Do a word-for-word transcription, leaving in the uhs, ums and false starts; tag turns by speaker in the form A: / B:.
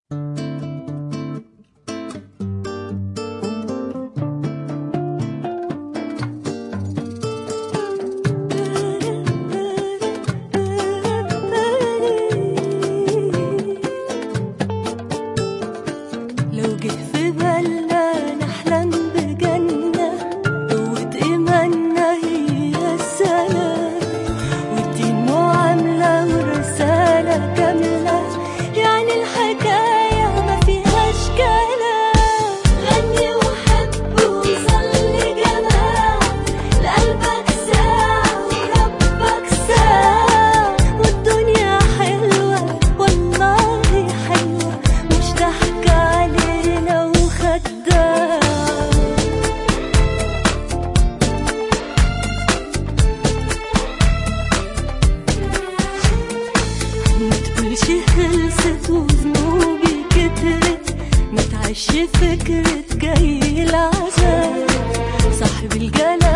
A: لو جه في بالنا نحلم بجنة قوة إيماننا هي السلام، والدين معاملة والرسالة كاملة، يعني الحكاية ما فيهاش كلام. غني وحب وصلي جمال لقلبك ساعة وربك ساعة، والدنيا حلوة والله حلوة مش ضحكة علينا وخداع. متقولش خلصت وذنوبي كترت، متعش فكرة جاي العذاب، صاحب الجلال